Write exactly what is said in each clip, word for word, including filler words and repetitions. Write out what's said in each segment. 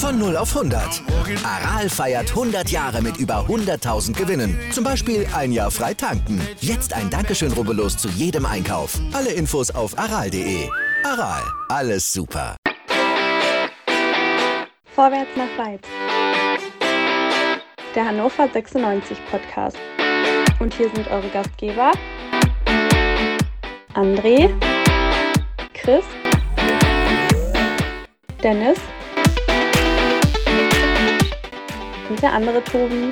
Von null auf hundert. Aral feiert hundert Jahre mit über hunderttausend Gewinnen. Zum Beispiel ein Jahr frei tanken. Jetzt ein Dankeschön, rubbellos zu jedem Einkauf. Alle Infos auf aral punkt de. Aral, alles super. Vorwärts nach weit. Der Hannover sechsundneunzig Podcast. Und hier sind eure Gastgeber André, Chris, Dennis und der andere Tobi.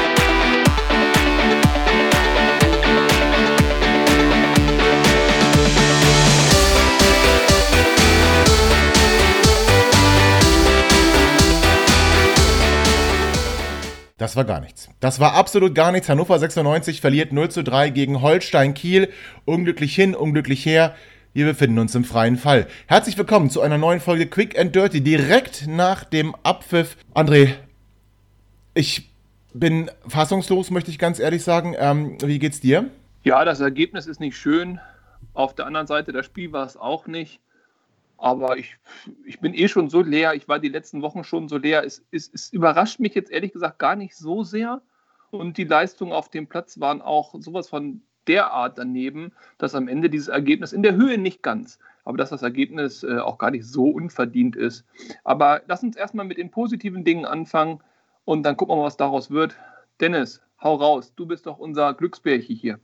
Das war gar nichts. Das war absolut gar nichts. Hannover sechsundneunzig verliert null zu drei gegen Holstein Kiel. Unglücklich hin, unglücklich her. Wir befinden uns im freien Fall. Herzlich willkommen zu einer neuen Folge Quick and Dirty, direkt nach dem Abpfiff. André, ich bin fassungslos, möchte ich ganz ehrlich sagen. Ähm, wie geht's dir? Ja, das Ergebnis ist nicht schön. Auf der anderen Seite, das Spiel war es auch nicht. Aber ich, ich bin eh schon so leer. Ich war die letzten Wochen schon so leer. Es, es, es überrascht mich jetzt ehrlich gesagt gar nicht so sehr. Und die Leistungen auf dem Platz waren auch sowas von derart daneben, dass am Ende dieses Ergebnis in der Höhe nicht ganz, aber dass das Ergebnis äh, auch gar nicht so unverdient ist. Aber lass uns erstmal mit den positiven Dingen anfangen und dann gucken wir mal, was daraus wird. Dennis, hau raus. Du bist doch unser Glücksbärchen hier.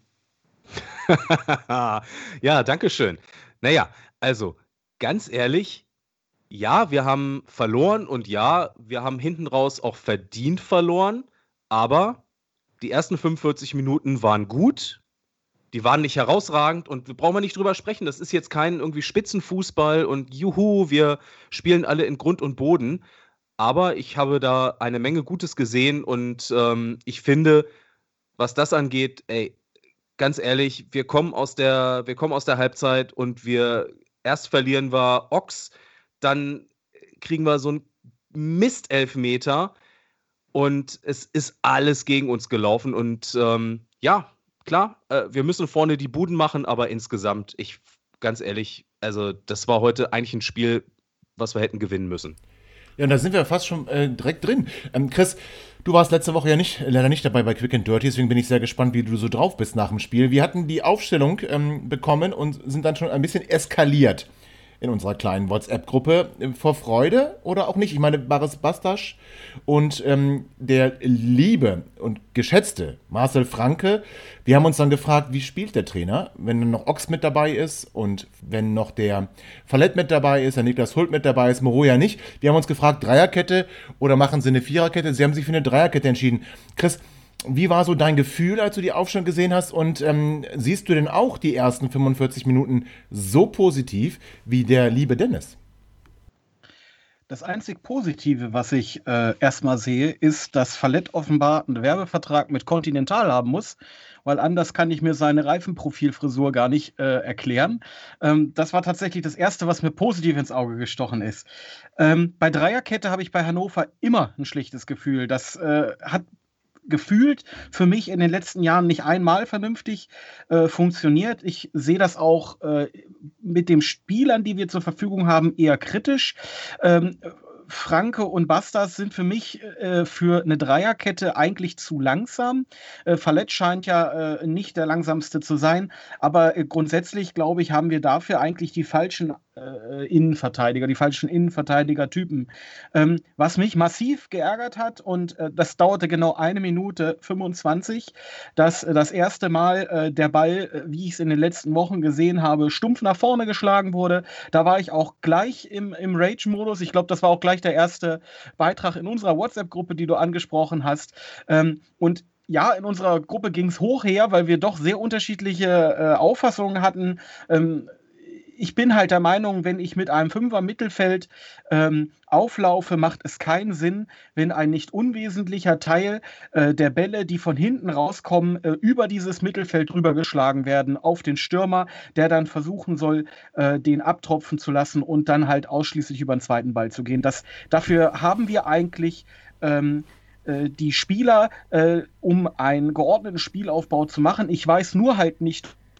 Ja, danke schön. Naja, also ganz ehrlich, ja, wir haben verloren und ja, wir haben hinten raus auch verdient verloren, aber die ersten fünfundvierzig Minuten waren gut, die waren nicht herausragend und wir brauchen nicht drüber sprechen, das ist jetzt kein irgendwie Spitzenfußball und juhu, wir spielen alle in Grund und Boden, aber ich habe da eine Menge Gutes gesehen und ähm, ich finde, was das angeht, ey, ganz ehrlich, wir kommen aus der, wir kommen aus der Halbzeit und wir erst verlieren wir Ochs, dann kriegen wir so einen Mistelfmeter und es ist alles gegen uns gelaufen. Und ähm, ja, klar, äh, wir müssen vorne die Buden machen, aber insgesamt, ich ganz ehrlich, also das war heute eigentlich ein Spiel, was wir hätten gewinnen müssen. Ja, und da sind wir fast schon äh, direkt drin. Ähm, Chris, du warst letzte Woche ja nicht, leider nicht dabei bei Quick and Dirty, deswegen bin ich sehr gespannt, wie du so drauf bist nach dem Spiel. Wir hatten die Aufstellung ähm, bekommen und sind dann schon ein bisschen eskaliert in unserer kleinen WhatsApp-Gruppe. Vor Freude oder auch nicht? Ich meine, Baris Bastasch und ähm, der liebe und geschätzte Marcel Franke, wir haben uns dann gefragt, wie spielt der Trainer, wenn noch Ochs mit dabei ist und wenn noch der Fallett mit dabei ist, der Niklas Hult mit dabei ist, Moroja nicht. Wir haben uns gefragt, Dreierkette oder machen sie eine Viererkette? Sie haben sich für eine Dreierkette entschieden. Chris, wie war so dein Gefühl, als du die Aufstellung gesehen hast? Und ähm, siehst du denn auch die ersten fünfundvierzig Minuten so positiv wie der liebe Dennis? Das einzig Positive, was ich äh, erstmal sehe, ist, dass Fallett offenbar einen Werbevertrag mit Continental haben muss, weil anders kann ich mir seine Reifenprofilfrisur gar nicht äh, erklären. Ähm, das war tatsächlich das Erste, was mir positiv ins Auge gestochen ist. Ähm, bei Dreierkette habe ich bei Hannover immer ein schlechtes Gefühl. Das äh, hat gefühlt für mich in den letzten Jahren nicht einmal vernünftig äh, funktioniert. Ich sehe das auch äh, mit den Spielern, die wir zur Verfügung haben, eher kritisch. Ähm, Franke und Bastas sind für mich äh, für eine Dreierkette eigentlich zu langsam. Äh, Fallett scheint ja äh, nicht der langsamste zu sein, aber äh, grundsätzlich, glaube ich, haben wir dafür eigentlich die falschen äh, Innenverteidiger, die falschen Innenverteidiger-Typen. Ähm, was mich massiv geärgert hat, und äh, das dauerte genau eine Minute fünfundzwanzig, dass äh, das erste Mal äh, der Ball, äh, wie ich es in den letzten Wochen gesehen habe, stumpf nach vorne geschlagen wurde. Da war ich auch gleich im, im Rage-Modus. Ich glaube, das war auch gleich der erste Beitrag in unserer WhatsApp-Gruppe, die du angesprochen hast. Ähm, und ja, in unserer Gruppe ging es hoch her, weil wir doch sehr unterschiedliche äh, Auffassungen hatten. Ähm, ich bin halt der Meinung, wenn ich mit einem Fünfer-Mittelfeld ähm, auflaufe, macht es keinen Sinn, wenn ein nicht unwesentlicher Teil äh, der Bälle, die von hinten rauskommen, äh, über dieses Mittelfeld rübergeschlagen werden auf den Stürmer, der dann versuchen soll, äh, den abtropfen zu lassen und dann halt ausschließlich über den zweiten Ball zu gehen. Das, dafür haben wir eigentlich ähm, äh, die Spieler, äh, um einen geordneten Spielaufbau zu machen. Ich weiß nur halt nicht,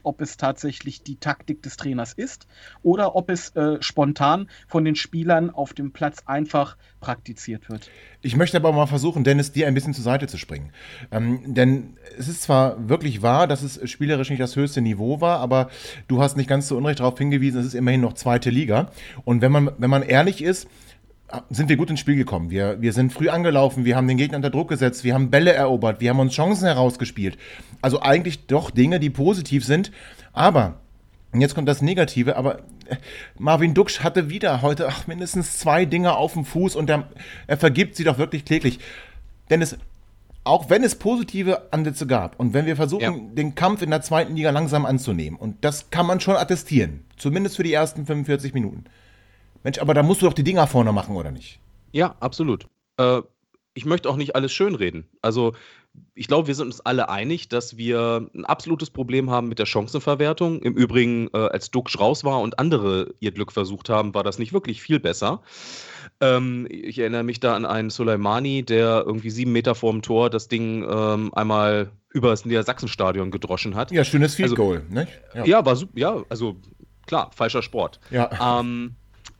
ob es tatsächlich die Taktik des Trainers ist oder ob es äh, spontan von den Spielern auf dem Platz einfach praktiziert wird. Ich möchte aber mal versuchen, Dennis, dir ein bisschen zur Seite zu springen. Ähm, denn es ist zwar wirklich wahr, dass es spielerisch nicht das höchste Niveau war, aber du hast nicht ganz zu Unrecht darauf hingewiesen, es ist immerhin noch zweite Liga. Und wenn man, wenn man ehrlich ist, sind wir gut ins Spiel gekommen. Wir, wir sind früh angelaufen, wir haben den Gegner unter Druck gesetzt, wir haben Bälle erobert, wir haben uns Chancen herausgespielt. Also eigentlich doch Dinge, die positiv sind. Aber, und jetzt kommt das Negative, aber Marvin Duksch hatte wieder heute ach, mindestens zwei Dinge auf dem Fuß und er, er vergibt sie doch wirklich kläglich. Denn es, auch wenn es positive Ansätze gab und wenn wir versuchen, ja. den Kampf in der zweiten Liga langsam anzunehmen, und das kann man schon attestieren, zumindest für die ersten fünfundvierzig Minuten. Mensch, aber da musst du doch die Dinger vorne machen, oder nicht? Ja, absolut. Äh, ich möchte auch nicht alles schönreden. Also ich glaube, wir sind uns alle einig, dass wir ein absolutes Problem haben mit der Chancenverwertung. Im Übrigen, äh, als Duksch raus war und andere ihr Glück versucht haben, war das nicht wirklich viel besser. Ähm, ich erinnere mich da an einen Soleimani, der irgendwie sieben Meter vorm Tor das Ding ähm, einmal über das Niedersachsenstadion gedroschen hat. Ja, schönes Field also, Goal, ne? Ja. ja, war super. Ja, also klar, falscher Sport. Ja. Ähm,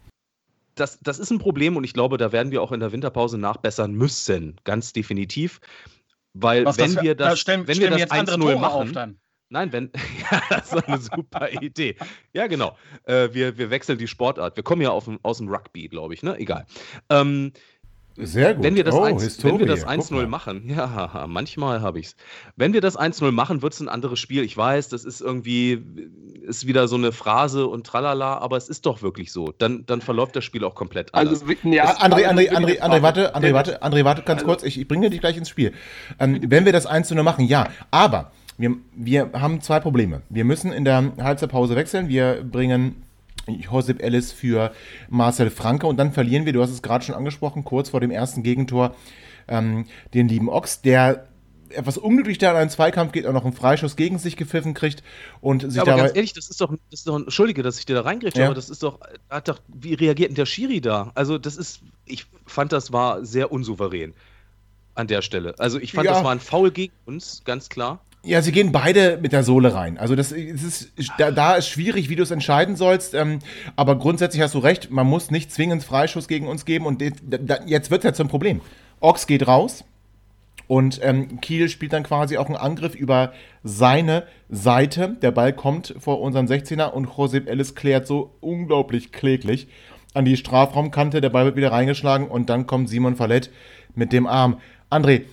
Das, das ist ein Problem und ich glaube, da werden wir auch in der Winterpause nachbessern müssen, ganz definitiv. Weil Was wenn das, wir das, da stellen, wenn stellen wir wir das jetzt andere eins null Tore machen, auf dann. Nein, wenn, ja, das ist eine super Idee. Ja, genau. Äh, wir, wir wechseln die Sportart. Wir kommen ja auf, aus dem Rugby, glaube ich, ne? Egal. Ähm, Sehr gut. Wenn wir das, oh, eins, wenn wir das Guck eins null mal. machen, ja, manchmal habe ich es. Wenn wir das eins null machen, wird es ein anderes Spiel. Ich weiß, das ist irgendwie, ist wieder so eine Phrase und tralala, aber es ist doch wirklich so. Dann, dann verläuft das Spiel auch komplett anders. Also, ja, Ah, André, aber André, das André, ist André, warte, André, Dennis. warte, André, warte, ganz Also- kurz, ich, ich bringe dich gleich ins Spiel. Ähm, wenn wir das eins zu null machen, ja, aber wir, wir haben zwei Probleme. Wir müssen in der Halbzeitpause wechseln, wir bringen Josip Ellis für Marcel Franke und dann verlieren wir, du hast es gerade schon angesprochen, kurz vor dem ersten Gegentor, ähm, den lieben Ochs, der etwas unglücklich da in einen Zweikampf geht, auch noch einen Freischuss gegen sich gepfiffen kriegt und sich Ja, aber dabei... ganz ehrlich, das ist doch, das ist doch, entschuldige, dass ich dir da reingreife, Ja. aber das ist doch, hat doch, wie reagiert denn der Schiri da? Also das ist, ich fand, das war sehr unsouverän an der Stelle. Also ich fand, Ja. das war ein Foul gegen uns, ganz klar. Ja, sie gehen beide mit der Sohle rein. Also das es ist, da, da ist schwierig, wie du es entscheiden sollst. Ähm, aber grundsätzlich hast du recht, man muss nicht zwingend Freischuss gegen uns geben. Und de, da, jetzt wird es ja zum Problem. Ochs geht raus und ähm, Kiel spielt dann quasi auch einen Angriff über seine Seite. Der Ball kommt vor unseren sechzehner und Josep Ellis klärt so unglaublich kläglich an die Strafraumkante. Der Ball wird wieder reingeschlagen und dann kommt Simon Fallett mit dem Arm. André,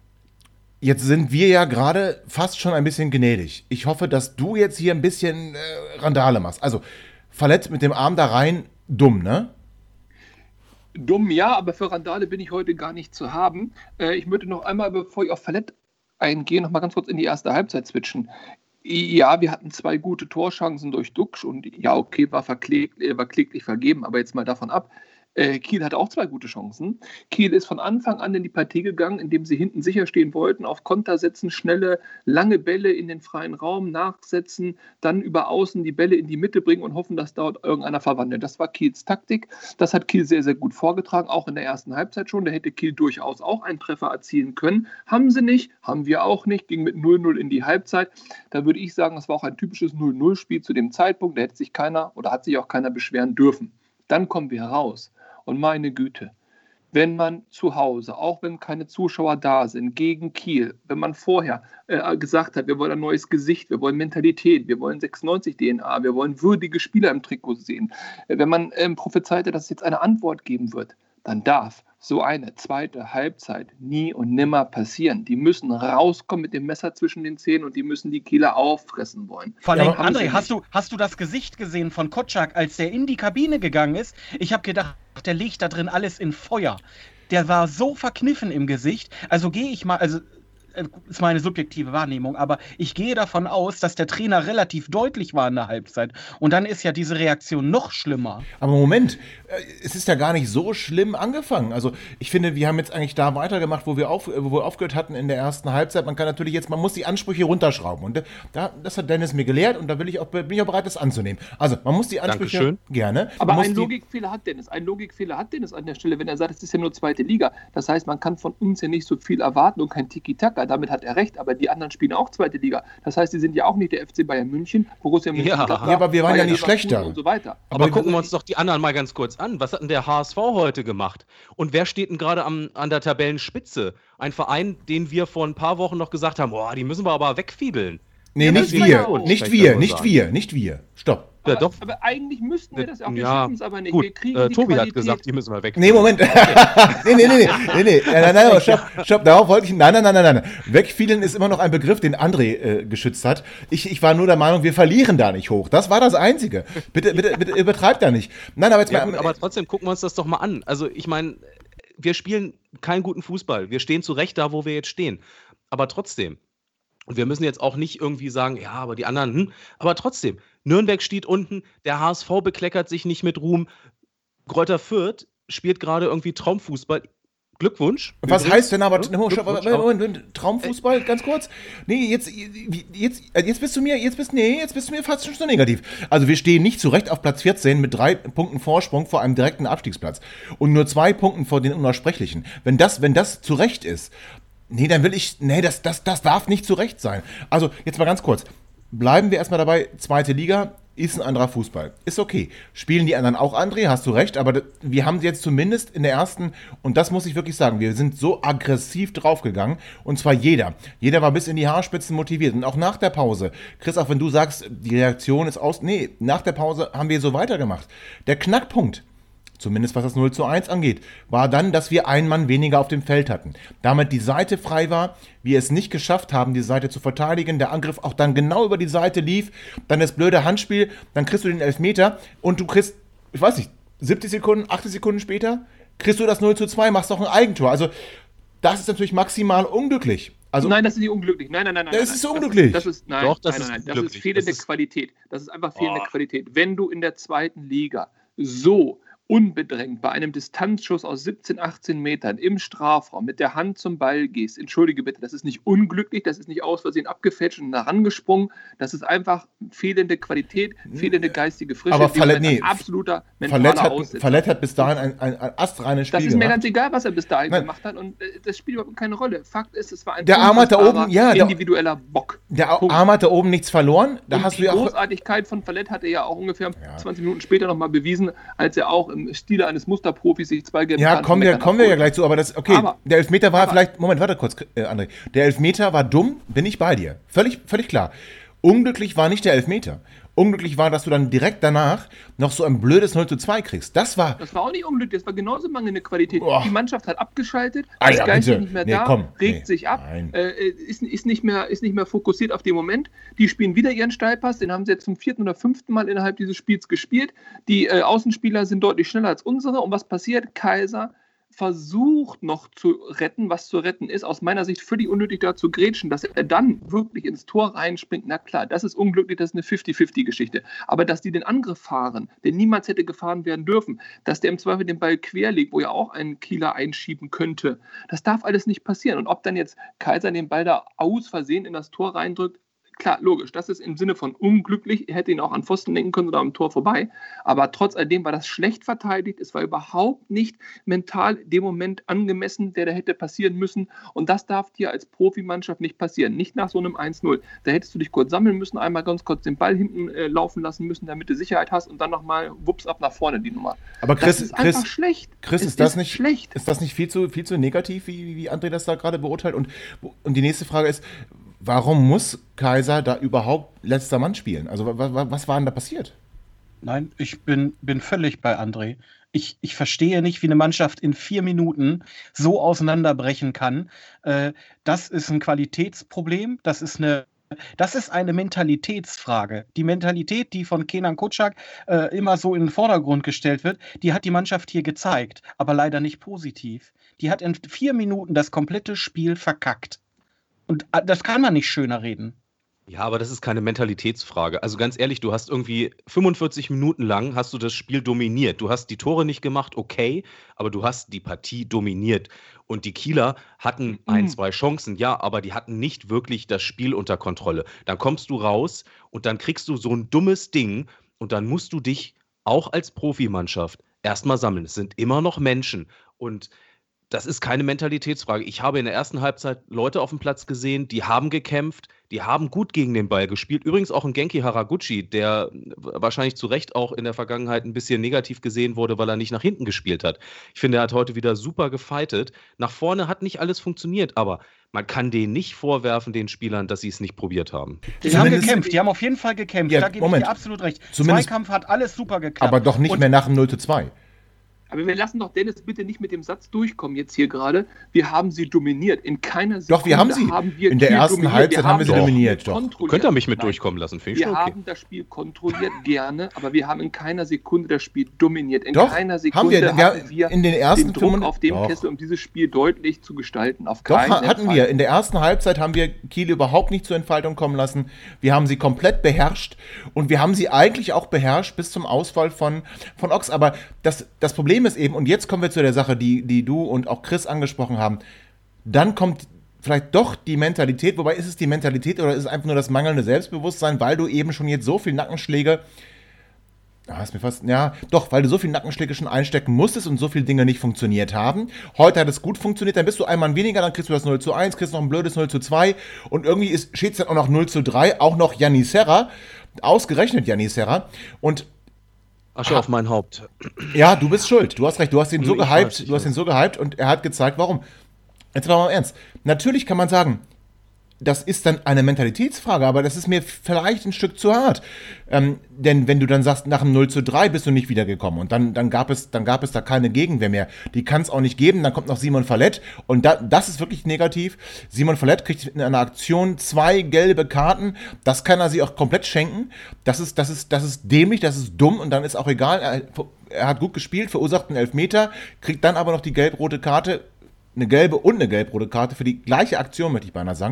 jetzt sind wir ja gerade fast schon ein bisschen gnädig. Ich hoffe, dass du jetzt hier ein bisschen äh, Randale machst. Also, Fallett mit dem Arm da rein, dumm, ne? Dumm, ja, aber für Randale bin ich heute gar nicht zu haben. Äh, ich möchte noch einmal, bevor ich auf Fallett eingehe, noch mal ganz kurz in die erste Halbzeit switchen. Ja, wir hatten zwei gute Torchancen durch Duksch und ja, okay, war, verklägt, äh, war kläglich vergeben, aber jetzt mal davon ab. Äh, Kiel hatte auch zwei gute Chancen. Kiel ist von Anfang an in die Partie gegangen, indem sie hinten sicher stehen wollten, auf Konter setzen, schnelle, lange Bälle in den freien Raum nachsetzen, dann über außen die Bälle in die Mitte bringen und hoffen, dass dort irgendeiner verwandelt. Das war Kiels Taktik. Das hat Kiel sehr, sehr gut vorgetragen, auch in der ersten Halbzeit schon. Da hätte Kiel durchaus auch einen Treffer erzielen können. Haben sie nicht, haben wir auch nicht, ging mit null null in die Halbzeit. Da würde ich sagen, das war auch ein typisches null null-Spiel zu dem Zeitpunkt. Da hätte sich keiner oder hat sich auch keiner beschweren dürfen. Dann kommen wir raus. Und meine Güte, wenn man zu Hause, auch wenn keine Zuschauer da sind, gegen Kiel, wenn man vorher äh, gesagt hat, wir wollen ein neues Gesicht, wir wollen Mentalität, wir wollen sechsundneunzig D N A, wir wollen würdige Spieler im Trikot sehen, äh, wenn man ähm, prophezeite, dass es jetzt eine Antwort geben wird, dann darf so eine zweite Halbzeit nie und nimmer passieren. Die müssen rauskommen mit dem Messer zwischen den Zähnen und die müssen die Kieler auffressen wollen. Vor allem, Ja, haben sie André, nicht. hast du, hast du das Gesicht gesehen von Kotschak, als der in die Kabine gegangen ist? Ich habe gedacht, der legt da drin alles in Feuer. Der war so verkniffen im Gesicht. Also gehe ich mal, also äh, ist meine subjektive Wahrnehmung, aber ich gehe davon aus, dass der Trainer relativ deutlich war in der Halbzeit. Und dann ist ja diese Reaktion noch schlimmer. Aber Moment, äh, es ist ja gar nicht so schlimm angefangen. Also ich finde, wir haben jetzt eigentlich da weitergemacht, wo wir, auf, wo wir aufgehört hatten in der ersten Halbzeit. Man kann natürlich jetzt, man muss die Ansprüche runterschrauben. Und da, das hat Dennis mir gelehrt und da will ich auch, bin ich auch bereit, das anzunehmen. Also man muss die Ansprüche Dankeschön. gerne. Aber man muss ein die, Logikfehler hat Dennis. Ein Logikfehler hat Dennis an der Stelle, wenn er sagt, es ist ja nur zweite Liga. Das heißt, man kann von uns ja nicht so viel erwarten und kein Tiki-Taka. damit hat er recht, aber die anderen spielen auch zweite Liga. Das heißt, die sind ja auch nicht der F C Bayern München, Borussia Mönchengladbach. Ja, aber wir waren ja Bayern nicht schlechter. und so weiter. Aber, Aber gucken wir uns doch die anderen mal ganz kurz an. Was hat denn der H S V heute gemacht? Und wer steht denn gerade am- an der Tabellenspitze? Ein Verein, den wir vor ein paar Wochen noch gesagt haben, boah, die müssen wir aber wegfiedeln. Nee, Ja, nicht das ist wir, ja auch. nicht Kann ich wir, nur nicht sagen. wir, nicht wir. Stopp. Ja, aber, doch. aber eigentlich müssten wir das auch, wir Ja, schaffen es aber nicht. Gut, Wir kriegen äh, die Tobi Qualität. hat gesagt, die müssen wir weg. Nee, Moment. nee, nee, nee, nee, nee, nee. Nein, nein, nein, stopp, stopp, darauf wollte ich, nein, nein, nein, nein, nein. Wegfielen ist immer noch ein Begriff, den André äh, geschützt hat. Ich, ich war nur der Meinung, wir verlieren da nicht hoch. Das war das Einzige. Bitte, bitte, bitte übertreibt da nicht. Nein, aber jetzt Ja, mal, gut, aber trotzdem gucken wir uns das doch mal an. Also ich meine, wir spielen keinen guten Fußball. Wir stehen zu Recht da, wo wir jetzt stehen. Aber trotzdem. Und wir müssen jetzt auch nicht irgendwie sagen, ja, aber die anderen, hm. Aber trotzdem, Nürnberg steht unten, der H S V bekleckert sich nicht mit Ruhm. Greuther Fürth spielt gerade irgendwie Traumfußball. Glückwunsch. was übrigens. heißt denn aber, Ja, Moment, stopp, Glückwunsch Moment, auch. Moment, Moment, Traumfußball, ganz kurz. Nee, jetzt, jetzt, jetzt bist du mir, jetzt bist, nee, jetzt bist du mir fast schon so negativ. Also wir stehen nicht zurecht auf Platz vierzehn mit drei Punkten Vorsprung vor einem direkten Abstiegsplatz. Und nur zwei Punkten vor den Unaussprechlichen. Wenn das, wenn das zurecht ist, nee, dann will ich, nee, das, das, das darf nicht zurecht sein. Also, jetzt mal ganz kurz. Bleiben wir erstmal dabei, zweite Liga ist ein anderer Fußball. Ist okay. Spielen die anderen auch, André, hast du recht, aber d- wir haben jetzt zumindest in der ersten, und das muss ich wirklich sagen, wir sind so aggressiv draufgegangen, und zwar jeder. Jeder war bis in die Haarspitzen motiviert, und auch nach der Pause. Chris, auch wenn du sagst, die Reaktion ist aus, nee, nach der Pause haben wir so weitergemacht. Der Knackpunkt, zumindest was das null zu eins angeht, war dann, dass wir einen Mann weniger auf dem Feld hatten. Damit die Seite frei war, wir es nicht geschafft haben, die Seite zu verteidigen, der Angriff auch dann genau über die Seite lief, dann das blöde Handspiel, dann kriegst du den Elfmeter und du kriegst, ich weiß nicht, siebzig Sekunden, achtzig Sekunden später, kriegst du das null zu zwei, machst doch ein Eigentor. Also das ist natürlich maximal unglücklich. Also, nein, das ist nicht unglücklich. Nein, nein, nein, nein. Das nein, ist nein. unglücklich. Das ist, nein, Doch, das nein, ist nein, nein. Das unglücklich. ist fehlende Das ist- Qualität. Das ist einfach fehlende Boah. Qualität. Wenn du in der zweiten Liga so unbedrängt bei einem Distanzschuss aus siebzehn, achtzehn Metern im Strafraum mit der Hand zum Ball gehst, entschuldige bitte, das ist nicht unglücklich, das ist nicht aus Versehen abgefälscht und herangesprungen, das ist einfach fehlende Qualität, fehlende geistige Frische, Aber die Verlet- ein nee, absoluter Verlet mentaler hat, Aussetzer. Verlet hat bis dahin ein, ein, ein astreines Spiel Das ist mir gemacht. ganz egal, was er bis dahin Nein. gemacht hat und äh, das spielt überhaupt keine Rolle. Fakt ist, es war ein Der Arm hat da unfassbarer, oben- ja, der- individueller Bock. Der Punkt. Arm hat da oben nichts verloren. Da Und hast die du ja auch. Großartigkeit von Verlet hat er ja auch ungefähr zwanzig Minuten später nochmal bewiesen, als er auch im Stile eines Musterprofis sich zwei gelbe Ja, Karten kommen wir, meckern kommen wir ja abholt. gleich zu, aber das, okay, Aber- der Elfmeter war aber- vielleicht, Moment, warte kurz, äh, André. Der Elfmeter war dumm, bin ich bei dir. Völlig, völlig klar. Unglücklich war nicht der Elfmeter. Unglücklich war, dass du dann direkt danach noch so ein blödes null zu zwei kriegst. Das war, Das war auch nicht unglücklich, das war genauso mangelnde Qualität. Boah. Die Mannschaft hat abgeschaltet, Ah das ja, Geist bitte. ist nicht mehr Nee, da, komm, regt nee, sich ab, nein. äh, ist, ist, nicht mehr, ist nicht mehr fokussiert auf den Moment. Die spielen wieder ihren Steilpass, den haben sie jetzt zum vierten oder fünften Mal innerhalb dieses Spiels gespielt. Die äh, Außenspieler sind deutlich schneller als unsere. Und was passiert? Kaiser versucht noch zu retten, was zu retten ist, aus meiner Sicht völlig unnötig da zu grätschen, dass er dann wirklich ins Tor reinspringt, na klar, das ist unglücklich, das ist eine fünfzig fünfzig Geschichte. Aber dass die den Angriff fahren, der niemals hätte gefahren werden dürfen, dass der im Zweifel den Ball quer legt, wo ja auch ein Kieler einschieben könnte, das darf alles nicht passieren. Und ob dann jetzt Kaiser den Ball da aus Versehen in das Tor reindrückt, klar, logisch, das ist im Sinne von unglücklich, er hätte ihn auch an Pfosten lenken können oder am Tor vorbei, aber trotz alledem war das schlecht verteidigt, es war überhaupt nicht mental dem Moment angemessen, der da hätte passieren müssen und das darf dir als Profimannschaft nicht passieren, nicht nach so einem eins null. Da hättest du dich kurz sammeln müssen, einmal ganz kurz den Ball hinten äh, laufen lassen müssen, damit du Sicherheit hast und dann nochmal wups ab nach vorne die Nummer. aber Chris, das ist Chris, einfach schlecht. Chris, Es ist das nicht, schlecht? ist das nicht viel zu, viel zu negativ, wie, wie André das da gerade beurteilt? Und, und die nächste Frage ist, warum muss Kaiser da überhaupt letzter Mann spielen? Also wa, wa, was war denn da passiert? Nein, ich bin, bin völlig bei André. Ich, ich verstehe nicht, wie eine Mannschaft in vier Minuten so auseinanderbrechen kann. Äh, das ist ein Qualitätsproblem. Das ist eine, das ist eine Mentalitätsfrage. Die Mentalität, die von Kenan Kutschak äh, immer so in den Vordergrund gestellt wird, die hat die Mannschaft hier gezeigt, aber leider nicht positiv. Die hat in vier Minuten das komplette Spiel verkackt. Und äh, das kann man nicht schöner reden. Ja, aber das ist keine Mentalitätsfrage. Also ganz ehrlich, du hast irgendwie fünfundvierzig Minuten lang hast du das Spiel dominiert. Du hast die Tore nicht gemacht, okay, aber du hast die Partie dominiert. Und die Kieler hatten ein, zwei Chancen, ja, aber die hatten nicht wirklich das Spiel unter Kontrolle. Dann kommst du raus und dann kriegst du so ein dummes Ding und dann musst du dich auch als Profimannschaft erstmal sammeln. Es sind immer noch Menschen und das ist keine Mentalitätsfrage. Ich habe in der ersten Halbzeit Leute auf dem Platz gesehen, die haben gekämpft, die haben gut gegen den Ball gespielt. Übrigens auch ein Genki Haraguchi, der wahrscheinlich zu Recht auch in der Vergangenheit ein bisschen negativ gesehen wurde, weil er nicht nach hinten gespielt hat. Ich finde, er hat heute wieder super gefightet. Nach vorne hat nicht alles funktioniert, aber man kann denen nicht vorwerfen, den Spielern, dass sie es nicht probiert haben. Die haben gekämpft, die haben auf jeden Fall gekämpft. Ja, da gebe ich dir absolut recht. Zumindest, Zweikampf hat alles super geklappt. Aber doch nicht Und mehr nach dem null zu zwei. Aber wir lassen doch Dennis bitte nicht mit dem Satz durchkommen jetzt hier gerade. Wir haben sie dominiert. In keiner Sekunde Doch, wir haben sie. Haben wir in der Kiel ersten dominiert. Halbzeit wir haben wir sie das dominiert. Spiel Doch. kontrolliert. Könnt ihr mich mit Nein. durchkommen lassen? Finde ich Wir schon okay. haben das Spiel kontrolliert, gerne, aber wir haben in keiner Sekunde das Spiel dominiert. In Doch, keiner haben Sekunde wir. Wir- hatten wir in den ersten den Druck fünfund- auf dem Doch. Kessel, um dieses Spiel deutlich zu gestalten. Auf Doch, keinen ha- hatten Fall. wir. In der ersten Halbzeit haben wir Kiel überhaupt nicht zur Entfaltung kommen lassen. Wir haben sie komplett beherrscht und wir haben sie eigentlich auch beherrscht bis zum Ausfall von, von Ochs. Aber das, das Problem ist eben, und jetzt kommen wir zu der Sache, die, die du und auch Chris angesprochen haben, dann kommt vielleicht doch die Mentalität, wobei ist es die Mentalität oder ist es einfach nur das mangelnde Selbstbewusstsein, weil du eben schon jetzt so viel Nackenschläge Ah, ist mir fast, ja, doch, weil du so viel Nackenschläge schon einstecken musstest und so viele Dinge nicht funktioniert haben. Heute hat es gut funktioniert, dann bist du ein Mann weniger, dann kriegst du das null zu eins, kriegst noch ein blödes null zu zwei und irgendwie steht es dann auch noch null zu drei, auch noch Janni Serra, ausgerechnet Janni Serra und Asche auf mein Haupt. ja, du bist schuld, du hast recht, du hast ihn so Ich gehypt, weiß, ich du hast ihn weiß. so gehypt und er hat gezeigt, warum. Jetzt mal im Ernst, natürlich kann man sagen, das ist dann eine Mentalitätsfrage, aber das ist mir vielleicht ein Stück zu hart. Ähm, denn wenn du dann sagst, nach dem null zu drei bist du nicht wiedergekommen und dann, dann, gab es, dann gab es da keine Gegenwehr mehr. Die kann es auch nicht geben, dann kommt noch Simon Fallett und da, das ist wirklich negativ. Simon Fallett kriegt in einer Aktion zwei gelbe Karten, das kann er sich auch komplett schenken. Das ist, das ist, das ist dämlich, das ist dumm und dann ist auch egal, er, er hat gut gespielt, verursacht einen Elfmeter, kriegt dann aber noch die gelb-rote Karte, eine gelbe und eine gelb-rote Karte für die gleiche Aktion, möchte ich beinahe sagen.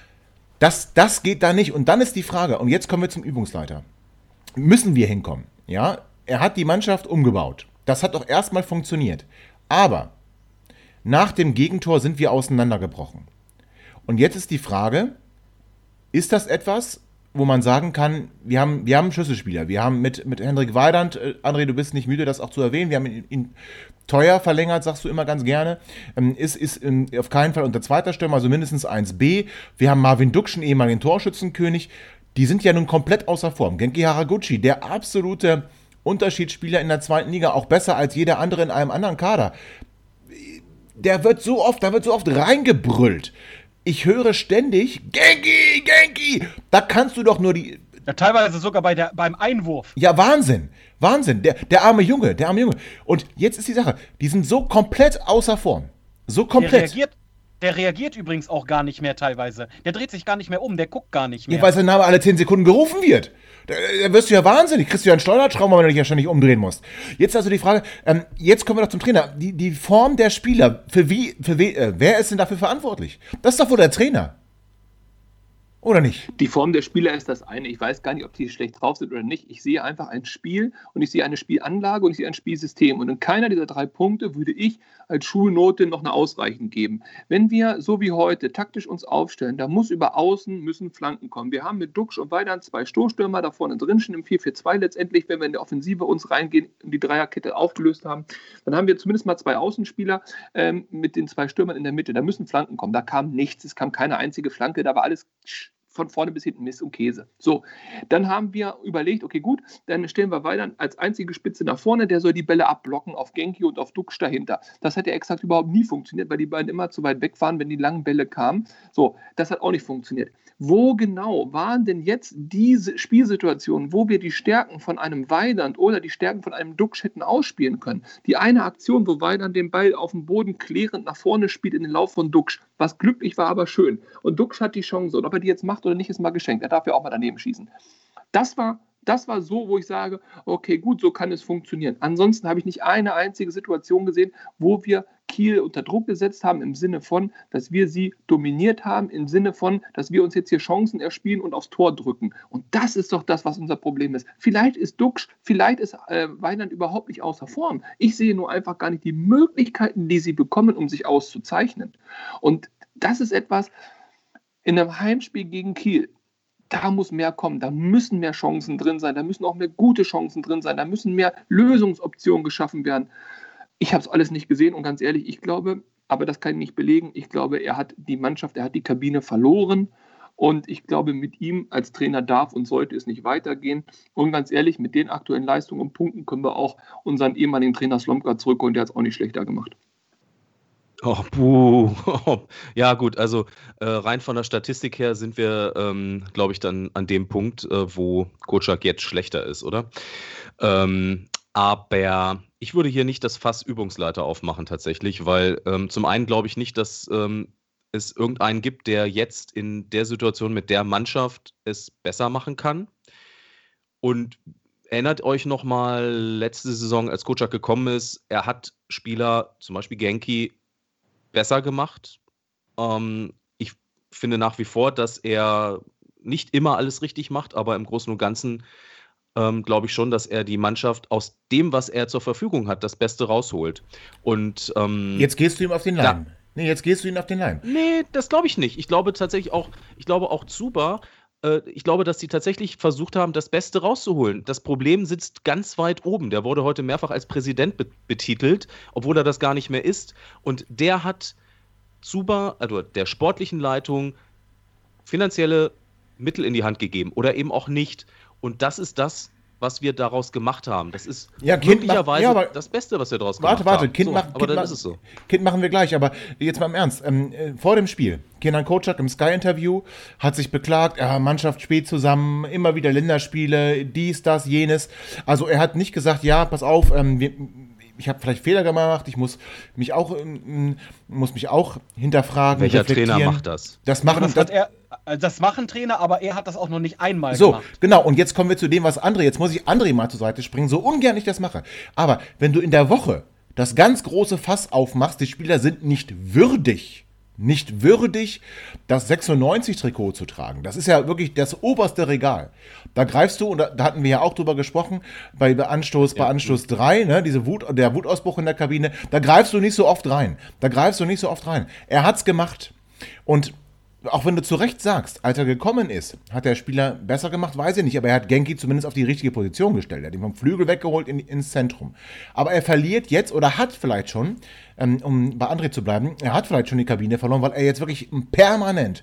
Das, das geht da nicht. Und dann ist die Frage, und jetzt kommen wir zum Übungsleiter. Müssen wir hinkommen? Ja, er hat die Mannschaft umgebaut. Das hat doch erstmal funktioniert. Aber nach dem Gegentor sind wir auseinandergebrochen. Und jetzt ist die Frage, ist das etwas, wo man sagen kann, wir haben, wir haben einen Schlüsselspieler. Wir haben mit, mit Hendrik Weidand, äh, André, du bist nicht müde, das auch zu erwähnen, wir haben ihn, ihn teuer verlängert, sagst du immer ganz gerne, ähm, ist, ist ähm, auf keinen Fall unter zweiter Stürmer, also mindestens eins B. Wir haben Marvin Dukschen, ehemaligen Torschützenkönig, die sind ja nun komplett außer Form. Genki Haraguchi, der absolute Unterschiedsspieler in der zweiten Liga, auch besser als jeder andere in einem anderen Kader. Der wird so oft, da wird so oft reingebrüllt. Ich höre ständig, Genki, Genki, da kannst du doch nur die... Ja, teilweise sogar bei der, beim Einwurf. Ja, Wahnsinn, Wahnsinn, der, der arme Junge, der arme Junge. Und jetzt ist die Sache, die sind so komplett außer Form, so Der komplett. reagiert, der reagiert übrigens auch gar nicht mehr teilweise. Der dreht sich gar nicht mehr um, der guckt gar nicht mehr. Ja, weil sein Name alle zehn Sekunden gerufen wird. Da, da wirst du ja wahnsinnig, kriegst du ja einen Steuertrauma, wenn du dich ja ständig umdrehen musst. Jetzt also die Frage, ähm, jetzt kommen wir doch zum Trainer. Die, die Form der Spieler, für wie, für we, äh, wer ist denn dafür verantwortlich? Das ist doch wohl der Trainer. Oder nicht? Die Form der Spieler ist das eine. Ich weiß gar nicht, ob die schlecht drauf sind oder nicht. Ich sehe einfach ein Spiel und ich sehe eine Spielanlage und ich sehe ein Spielsystem. Und in keiner dieser drei Punkte würde ich als Schulnote noch eine ausreichend geben. Wenn wir so wie heute taktisch uns aufstellen, da muss über Außen müssen Flanken kommen. Wir haben mit Duksch und Weidand zwei Stoßstürmer da vorne drin, schon im vier vier zwei letztendlich. Wenn wir in der Offensive uns reingehen und die Dreierkette aufgelöst haben, dann haben wir zumindest mal zwei Außenspieler ähm, mit den zwei Stürmern in der Mitte. Da müssen Flanken kommen. Da kam nichts. Es kam keine einzige Flanke. Da war alles von vorne bis hinten Mist und Käse. So, dann haben wir überlegt, okay gut, dann stellen wir Weidand als einzige Spitze nach vorne, der soll die Bälle abblocken auf Genki und auf Duksch dahinter. Das hat ja exakt überhaupt nie funktioniert, weil die beiden immer zu weit weg waren, wenn die langen Bälle kamen. So, das hat auch nicht funktioniert. Wo genau waren denn jetzt diese Spielsituationen, wo wir die Stärken von einem Weidand oder die Stärken von einem Duksch hätten ausspielen können? Die eine Aktion, wo Weidand den Ball auf dem Boden klärend nach vorne spielt in den Lauf von Duksch, was glücklich war, aber schön. Und Duksch hat die Chance, und ob er die jetzt macht oder nicht, ist mal geschenkt. Er darf ja auch mal daneben schießen. Das war, das war so, wo ich sage, okay, gut, so kann es funktionieren. Ansonsten habe ich nicht eine einzige Situation gesehen, wo wir Kiel unter Druck gesetzt haben, im Sinne von, dass wir sie dominiert haben, im Sinne von, dass wir uns jetzt hier Chancen erspielen und aufs Tor drücken. Und das ist doch das, was unser Problem ist. Vielleicht ist Duksch, vielleicht ist äh, Weidand überhaupt nicht außer Form. Ich sehe nur einfach gar nicht die Möglichkeiten, die sie bekommen, um sich auszuzeichnen. Und das ist etwas, in einem Heimspiel gegen Kiel, da muss mehr kommen, da müssen mehr Chancen drin sein, da müssen auch mehr gute Chancen drin sein, da müssen mehr Lösungsoptionen geschaffen werden. Ich habe es alles nicht gesehen und ganz ehrlich, ich glaube, aber das kann ich nicht belegen. Ich glaube, er hat die Mannschaft, er hat die Kabine verloren. Und ich glaube, mit ihm als Trainer darf und sollte es nicht weitergehen. Und ganz ehrlich, mit den aktuellen Leistungen und Punkten können wir auch unseren ehemaligen Trainer Slomka zurückholen. Der hat es auch nicht schlechter gemacht. Oh, puh. Ja, gut, also äh, rein von der Statistik her sind wir, ähm, glaube ich, dann an dem Punkt, äh, wo Kocak jetzt schlechter ist, oder? Ähm, aber ich würde hier nicht das Fass Übungsleiter aufmachen tatsächlich, weil ähm, zum einen glaube ich nicht, dass ähm, es irgendeinen gibt, der jetzt in der Situation mit der Mannschaft es besser machen kann. Und erinnert euch nochmal, letzte Saison, als Kocak gekommen ist, er hat Spieler, zum Beispiel Genki, besser gemacht. Ähm, ich finde nach wie vor, dass er nicht immer alles richtig macht, aber im Großen und Ganzen ähm, glaube ich schon, dass er die Mannschaft aus dem, was er zur Verfügung hat, das Beste rausholt. Und ähm, jetzt gehst du ihm auf den Leim. Ja. Nee, jetzt gehst du ihn auf den Leim. Nee, das glaube ich nicht. Ich glaube tatsächlich auch, ich glaube auch Zuba, äh, ich glaube, dass die tatsächlich versucht haben, das Beste rauszuholen. Das Problem sitzt ganz weit oben. Der wurde heute mehrfach als Präsident be- betitelt, obwohl er das gar nicht mehr ist. Und der hat Zuba, also der sportlichen Leitung, finanzielle Mittel in die Hand gegeben oder eben auch nicht. Und das ist das, was wir daraus gemacht haben. Das ist Ja, Kind möglicherweise macht- ja, aber- das Beste, was wir daraus Warte, gemacht warte, haben. Kind so, macht- aber Kind dann ma- ist es so. Kind machen wir gleich, aber jetzt mal im Ernst. Ähm, äh, vor dem Spiel, Kenan Kocak im Sky-Interview hat sich beklagt, ja, Mannschaft spielt zusammen, immer wieder Länderspiele, dies, das, jenes. Also er hat nicht gesagt, ja, pass auf, ähm, wir, ich habe vielleicht Fehler gemacht, ich muss mich auch, ähm, muss mich auch hinterfragen. Welcher reflektieren. Trainer macht das? Das machen, Das, hat er, äh, das machen Trainer, aber er hat das auch noch nicht einmal So, gemacht. genau. Und jetzt kommen wir zu dem, was André, jetzt muss ich André mal zur Seite springen, so ungern ich das mache. Aber wenn du in der Woche das ganz große Fass aufmachst, die Spieler sind nicht würdig, nicht würdig, das sechsundneunzig-Trikot zu tragen. Das ist ja wirklich das oberste Regal. Da greifst du, und da, da hatten wir ja auch drüber gesprochen, bei, bei Anstoß, bei Anstoß drei, ne, diese Wut, der Wutausbruch in der Kabine, da greifst du nicht so oft rein. Da greifst du nicht so oft rein. Er hat's gemacht. Und auch wenn du zu Recht sagst, als er gekommen ist, hat der Spieler besser gemacht, weiß ich nicht, aber er hat Genki zumindest auf die richtige Position gestellt. Er hat ihn vom Flügel weggeholt in, ins Zentrum. Aber er verliert jetzt oder hat vielleicht schon, ähm, um bei André zu bleiben, er hat vielleicht schon die Kabine verloren, weil er jetzt wirklich permanent,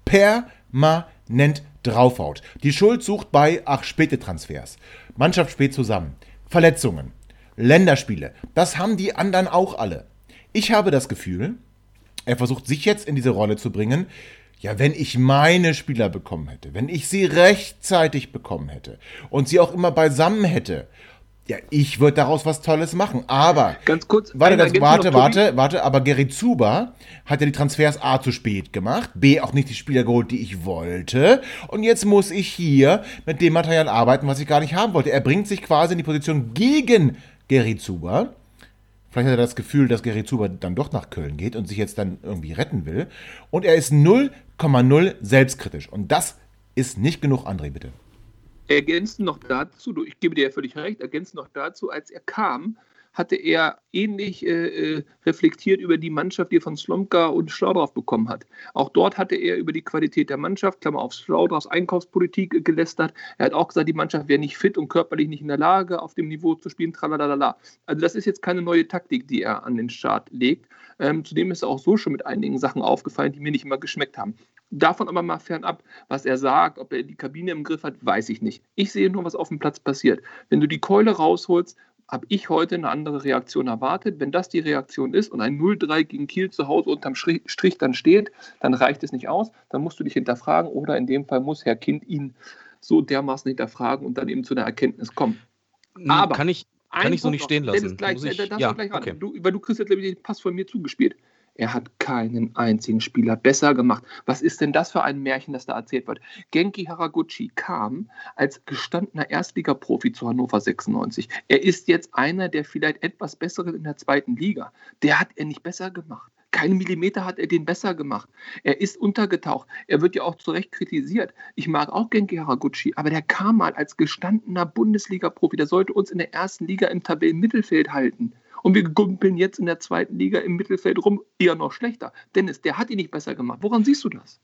permanent draufhaut. Die Schuld sucht bei, ach, späte Transfers. Mannschaft spät zusammen. Verletzungen. Länderspiele. Das haben die anderen auch alle. Ich habe das Gefühl, er versucht sich jetzt in diese Rolle zu bringen, ja, wenn ich meine Spieler bekommen hätte, wenn ich sie rechtzeitig bekommen hätte und sie auch immer beisammen hätte, ja, ich würde daraus was Tolles machen. Aber, Ganz kurz, warte, eine ganz, Ergänzung warte, noch, warte, warte, aber Gerrit Zuba hat ja die Transfers A zu spät gemacht, B auch nicht die Spieler geholt, die ich wollte. Und jetzt muss ich hier mit dem Material arbeiten, was ich gar nicht haben wollte. Er bringt sich quasi in die Position gegen Gerrit Zuba. Vielleicht hat er das Gefühl, dass Gerrit Zuba dann doch nach Köln geht und sich jetzt dann irgendwie retten will. Und er ist null Komma null selbstkritisch. Und das ist nicht genug, André, bitte. Ergänzend noch dazu, du, ich gebe dir ja völlig recht, ergänzend noch dazu, als er kam, hatte er ähnlich äh, reflektiert über die Mannschaft, die er von Slomka und Schlaudraff bekommen hat. Auch dort hatte er über die Qualität der Mannschaft, Klammer auf Schlaudraffs Einkaufspolitik äh, gelästert. Er hat auch gesagt, die Mannschaft wäre nicht fit und körperlich nicht in der Lage, auf dem Niveau zu spielen, tralalala. Also das ist jetzt keine neue Taktik, die er an den Start legt. Ähm, zudem ist er auch so schon mit einigen Sachen aufgefallen, die mir nicht immer geschmeckt haben. Davon aber mal fernab, was er sagt, ob er die Kabine im Griff hat, weiß ich nicht. Ich sehe nur, was auf dem Platz passiert. Wenn du die Keule rausholst, habe ich heute eine andere Reaktion erwartet. Wenn das die Reaktion ist und ein null drei gegen Kiel zu Hause unterm Strich dann steht, dann reicht es nicht aus. Dann musst du dich hinterfragen oder in dem Fall muss Herr Kind ihn so dermaßen hinterfragen und dann eben zu einer Erkenntnis kommen. Aber kann ich, kann ich so nicht noch, stehen lassen. Gleich, Muss ich, da, da ja, gleich okay. ran. Du, weil du kriegst jetzt nämlich den Pass von mir zugespielt. Er hat keinen einzigen Spieler besser gemacht. Was ist denn das für ein Märchen, das da erzählt wird? Genki Haraguchi kam als gestandener Erstligaprofi zu Hannover sechsundneunzig. Er ist jetzt einer der vielleicht etwas Besseren in der zweiten Liga. Der hat er nicht besser gemacht. Keinen Millimeter hat er den besser gemacht. Er ist untergetaucht. Er wird ja auch zu Recht kritisiert. Ich mag auch Genki Haraguchi, aber der kam mal als gestandener Bundesliga-Profi. Der sollte uns in der ersten Liga im Tabellenmittelfeld halten. Und wir gumpeln jetzt in der zweiten Liga im Mittelfeld rum, eher noch schlechter. Dennis, der hat ihn nicht besser gemacht. Woran siehst du das?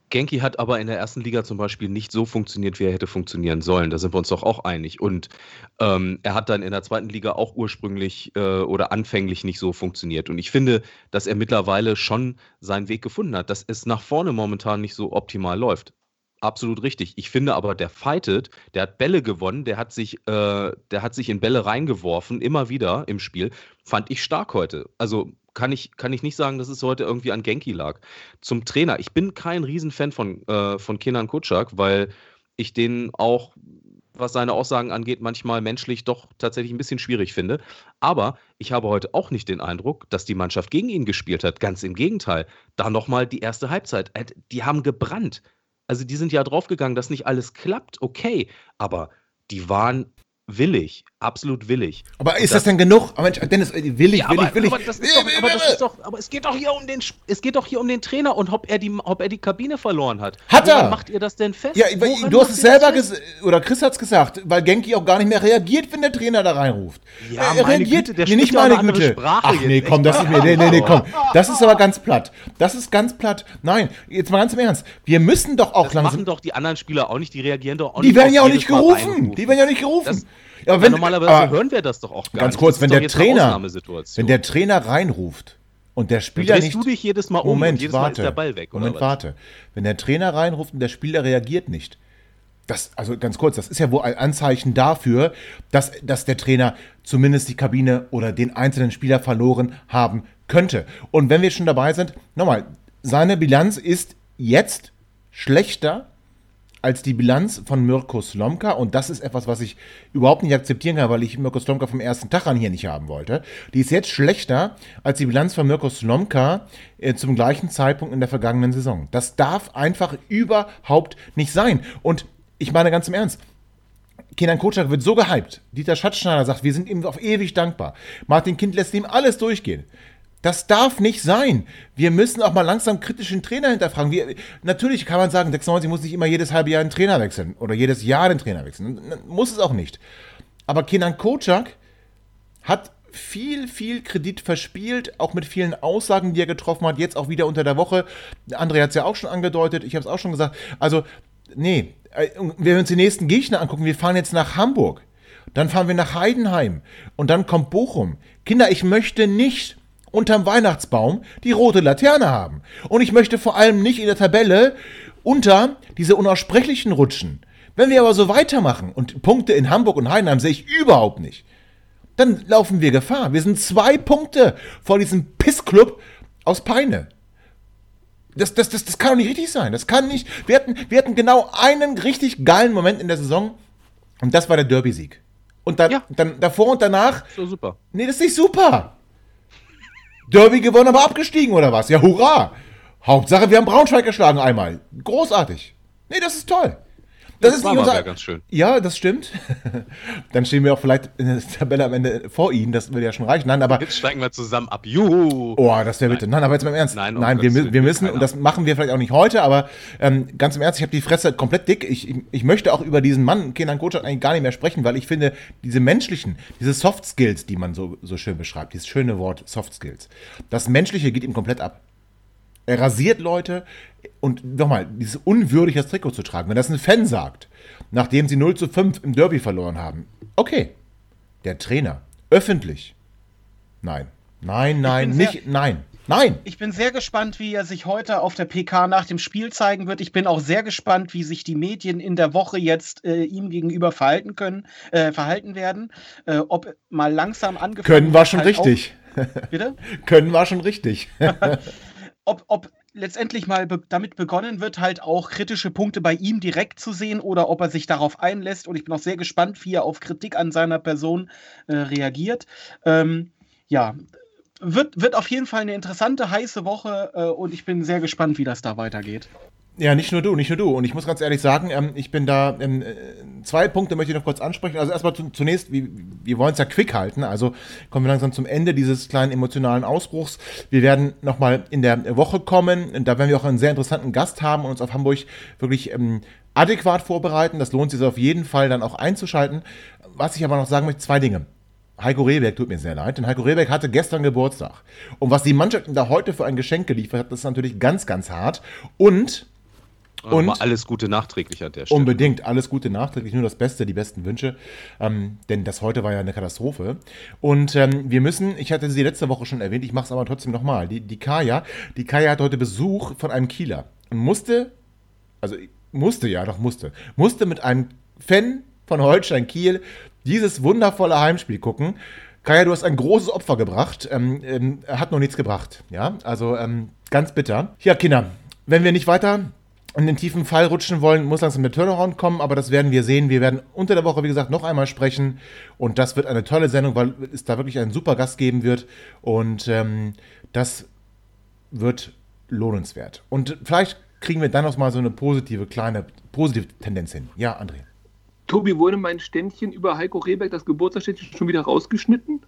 Genki hat aber in der ersten Liga zum Beispiel nicht so funktioniert, wie er hätte funktionieren sollen. Da sind wir uns doch auch einig. Und ähm, er hat dann in der zweiten Liga auch ursprünglich äh, oder anfänglich nicht so funktioniert. Und ich finde, dass er mittlerweile schon seinen Weg gefunden hat, dass es nach vorne momentan nicht so optimal läuft. Absolut richtig. Ich finde aber, der fightet, der hat Bälle gewonnen, der hat sich, äh, der hat sich in Bälle reingeworfen, immer wieder im Spiel. Fand ich stark heute. Also kann ich, kann ich nicht sagen, dass es heute irgendwie an Genki lag. Zum Trainer. Ich bin kein Riesenfan von, äh, von Kenan Kutschak, weil ich den auch, was seine Aussagen angeht, manchmal menschlich doch tatsächlich ein bisschen schwierig finde. Aber ich habe heute auch nicht den Eindruck, dass die Mannschaft gegen ihn gespielt hat. Ganz im Gegenteil. Da nochmal die erste Halbzeit. Die haben gebrannt. Also die sind ja draufgegangen, dass nicht alles klappt, okay, aber die waren willig, absolut willig. Aber ist das, das denn genug? Oh Mensch, Dennis, willig, ja, willig, aber, willig. Aber, das ist doch, aber, das ist doch, aber es geht doch hier um den, es geht doch hier um den Trainer und ob er die, ob er die Kabine verloren hat. Hat Woran er? macht ihr das denn fest? Ja, Woran du hast es selber gesagt, oder Chris hat es gesagt, weil Genki auch gar nicht mehr reagiert, wenn der Trainer da reinruft. Ja, er meine reagiert, Güte, der nee, nicht spricht ja meine eine andere Güte. Sprache Ach jetzt, nee, komm, echt. das ist mir, nee, nee, nee, komm. Das ist aber ganz platt. Das ist ganz platt. Nein, jetzt mal ganz im Ernst. Wir müssen doch auch das langsam. machen doch die anderen Spieler auch nicht, die reagieren doch auch die nicht. werden ja auch jedes nicht Mal gerufen. reinrufen. Die werden ja nicht gerufen. Das, ja, aber wenn, normalerweise aber, hören wir das doch auch gar ganz nicht. kurz, Das wenn ist doch der jetzt eine Trainer, Ausnahmesituation. wenn der Trainer reinruft und der Dann Spieler drehst nicht. du dich jedes Mal um Moment, und jedes warte. Mal ist der Ball weg, oder Moment, was? warte. Wenn der Trainer reinruft und der Spieler reagiert nicht. Das, also ganz kurz, das ist ja wohl ein Anzeichen dafür, dass, dass der Trainer zumindest die Kabine oder den einzelnen Spieler verloren haben könnte. Und wenn wir schon dabei sind, nochmal, seine Bilanz ist jetzt schlechter als die Bilanz von Mirko Slomka, und das ist etwas, was ich überhaupt nicht akzeptieren kann, weil ich Mirko Slomka vom ersten Tag an hier nicht haben wollte. Die ist jetzt schlechter als die Bilanz von Mirko Slomka äh, zum gleichen Zeitpunkt in der vergangenen Saison. Das darf einfach überhaupt nicht sein. Und ich meine ganz im Ernst, Kenan Kutschak wird so gehypt. Dieter Schatzschneider sagt, wir sind ihm auf ewig dankbar. Martin Kind lässt ihm alles durchgehen. Das darf nicht sein. Wir müssen auch mal langsam kritischen Trainer hinterfragen. Wir, natürlich kann man sagen, sechsundneunzig muss nicht immer jedes halbe Jahr einen Trainer wechseln oder jedes Jahr den Trainer wechseln. Muss es auch nicht. Aber Kenan Kutschak hat viel, viel Kredit verspielt, auch mit vielen Aussagen, die er getroffen hat, jetzt auch wieder unter der Woche. André hat es ja auch schon angedeutet, ich habe es auch schon gesagt. Also, nee, wenn wir uns die nächsten Gegner angucken, wir fahren jetzt nach Hamburg, dann fahren wir nach Heidenheim und dann kommt Bochum. Kinder, ich möchte nicht unterm Weihnachtsbaum die rote Laterne haben. Und ich möchte vor allem nicht in der Tabelle unter diese Unaussprechlichen rutschen. Wenn wir aber so weitermachen und Punkte in Hamburg und Heidenheim sehe ich überhaupt nicht, dann laufen wir Gefahr. Wir sind zwei Punkte vor diesem Pissclub aus Peine. Das, das, das, das kann doch nicht richtig sein. Das kann nicht. Wir hatten, wir hatten genau einen richtig geilen Moment in der Saison und das war der Derby-Sieg. Und dann, Ja. dann davor und danach. So super. Nee, das ist nicht super. Derby gewonnen, aber abgestiegen oder was? Ja, hurra! Hauptsache, wir haben Braunschweig geschlagen einmal. Großartig. Nee, das ist toll. Das, Das ist war nicht mal unser... wieder ganz schön. Ja, das stimmt. Dann stehen wir auch vielleicht in der Tabelle am Ende vor Ihnen. Das würde ja schon reichen. Nein, aber... Jetzt steigen wir zusammen ab. Juhu! Oh, das wäre bitte. Nein, aber jetzt mal im Ernst. Nein, um Nein, wir, Gottes mü- Willen, wir müssen, keiner. und das machen wir vielleicht auch nicht heute, aber ähm, ganz im Ernst, ich habe die Fresse komplett dick. Ich, ich, ich möchte auch über diesen Mann, Kenan Kutschak, eigentlich gar nicht mehr sprechen, weil ich finde, diese menschlichen, diese Soft Skills, die man so, so schön beschreibt, dieses schöne Wort Soft Skills, das Menschliche geht ihm komplett ab. Er rasiert Leute und nochmal, dieses unwürdig das Trikot zu tragen. Wenn das ein Fan sagt, nachdem sie null zu fünf im Derby verloren haben, okay, der Trainer, öffentlich, nein, nein, nein, bin nicht, sehr- nein, nein. Ich bin sehr gespannt, wie er sich heute auf der P K nach dem Spiel zeigen wird. Ich bin auch sehr gespannt, wie sich die Medien in der Woche jetzt äh, ihm gegenüber verhalten können, äh, verhalten werden. Äh, ob mal langsam angefangen Können war schon halt richtig. Auch, bitte? Können war schon richtig. Ob, ob letztendlich mal be damit begonnen wird, halt auch kritische Punkte bei ihm direkt zu sehen oder ob er sich darauf einlässt. Und ich bin auch sehr gespannt, wie er auf Kritik an seiner Person äh, reagiert. Ähm, ja, wird, wird auf jeden Fall eine interessante, heiße Woche äh, und ich bin sehr gespannt, wie das da weitergeht. Ja, nicht nur du, nicht nur du. Und ich muss ganz ehrlich sagen, ähm, ich bin da, ähm, äh, zwei Punkte möchte ich noch kurz ansprechen. Also erstmal zu, zunächst, wir, wir wollen es ja quick halten, also kommen wir langsam zum Ende dieses kleinen emotionalen Ausbruchs. Wir werden nochmal in der Woche kommen, und da werden wir auch einen sehr interessanten Gast haben und uns auf Hamburg wirklich ähm, adäquat vorbereiten. Das lohnt sich auf jeden Fall dann auch einzuschalten. Was ich aber noch sagen möchte, zwei Dinge. Heiko Rehberg tut mir sehr leid, denn Heiko Rehberg hatte gestern Geburtstag. Und was die Mannschaft da heute für ein Geschenk geliefert hat, das ist natürlich ganz, ganz hart. Und Und mal alles Gute nachträglich an der Stelle. Unbedingt, alles Gute nachträglich, nur das Beste, die besten Wünsche, ähm, denn das heute war ja eine Katastrophe. Und ähm, wir müssen, ich hatte sie letzte Woche schon erwähnt, ich mache es aber trotzdem nochmal, die, die Kaya, die Kaya hat heute Besuch von einem Kieler und musste, also musste ja, doch musste, musste mit einem Fan von Holstein Kiel dieses wundervolle Heimspiel gucken. Kaya, du hast ein großes Opfer gebracht, ähm, ähm, hat noch nichts gebracht, ja, also ähm, ganz bitter. Ja, Kinder, wenn wir nicht weiter in den tiefen Fall rutschen wollen, muss langsam der Turnaround kommen, aber das werden wir sehen. Wir werden unter der Woche, wie gesagt, noch einmal sprechen und das wird eine tolle Sendung, weil es da wirklich einen super Gast geben wird und ähm, das wird lohnenswert. Und vielleicht kriegen wir dann noch mal so eine positive, kleine, positive Tendenz hin. Ja, André. Tobi, wurde mein Ständchen über Heiko Rehberg, das Geburtstagsständchen, schon wieder rausgeschnitten?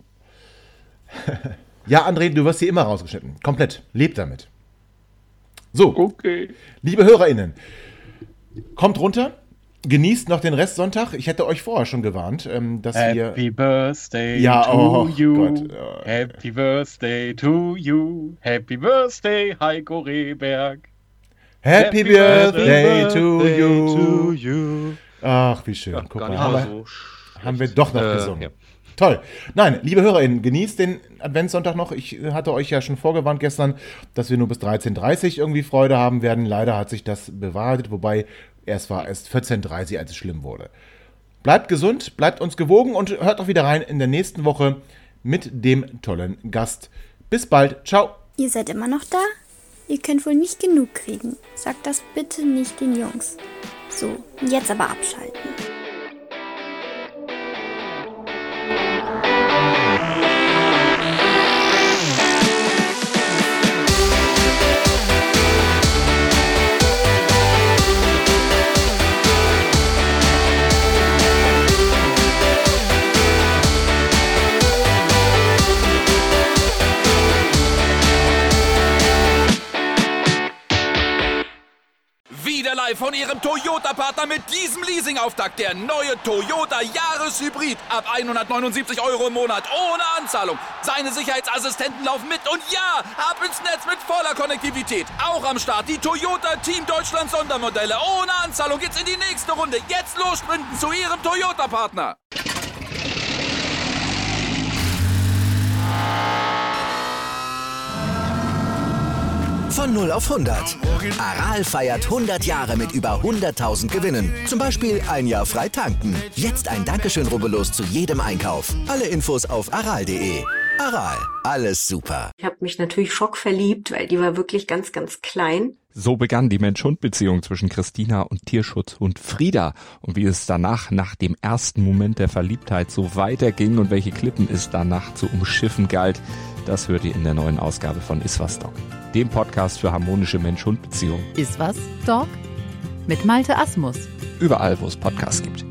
Ja, André, du wirst hier immer rausgeschnitten. Komplett. Leb damit. So, okay. Liebe HörerInnen, kommt runter, genießt noch den Rest Sonntag. Ich hätte euch vorher schon gewarnt, ähm, dass Happy wir... Happy Birthday ja, to oh, you. Gott, ja. Happy Birthday to you. Happy Birthday, Heiko Rehberg. Happy, Happy Birthday, Birthday to, you. to you. Ach, wie schön. Ja, Guck gar mal, nicht haben, mal wir, so haben wir doch noch äh, gesungen. Ja. Toll. Nein, liebe HörerInnen, genießt den Adventssonntag noch. Ich hatte euch ja schon vorgewarnt gestern, dass wir nur bis dreizehn Uhr dreißig irgendwie Freude haben werden. Leider hat sich das bewahrheitet, wobei erst war erst vierzehn Uhr dreißig, als es schlimm wurde. Bleibt gesund, bleibt uns gewogen und hört auch wieder rein in der nächsten Woche mit dem tollen Gast. Bis bald. Ciao. Ihr seid immer noch da? Ihr könnt wohl nicht genug kriegen. Sagt das bitte nicht den Jungs. So, jetzt aber abschalten. Von Ihrem Toyota-Partner mit diesem Leasing-Auftakt. Der neue Toyota Jahreshybrid. Ab hundertneunundsiebzig Euro im Monat. Ohne Anzahlung. Seine Sicherheitsassistenten laufen mit. Und ja, ab ins Netz mit voller Konnektivität. Auch am Start die Toyota Team Deutschland Sondermodelle. Ohne Anzahlung geht's in die nächste Runde. Jetzt los sprinten zu Ihrem Toyota-Partner. Von null auf hundert. Aral feiert hundert Jahre mit über hunderttausend Gewinnen. Zum Beispiel ein Jahr frei tanken. Jetzt ein Dankeschön, rubbellos zu jedem Einkauf. Alle Infos auf aral punkt de. Aral, alles super. Ich habe mich natürlich schockverliebt, weil die war wirklich ganz, ganz klein. So begann die Mensch-Hund-Beziehung zwischen Christina und Tierschutzhund Frieda. Und wie es danach, nach dem ersten Moment der Verliebtheit, so weiterging und welche Klippen es danach zu umschiffen galt, das hört ihr in der neuen Ausgabe von Iswas Dog, dem Podcast für harmonische Mensch-Hund-Beziehungen. Iswas Dog? Mit Malte Asmus. Überall, wo es Podcasts gibt.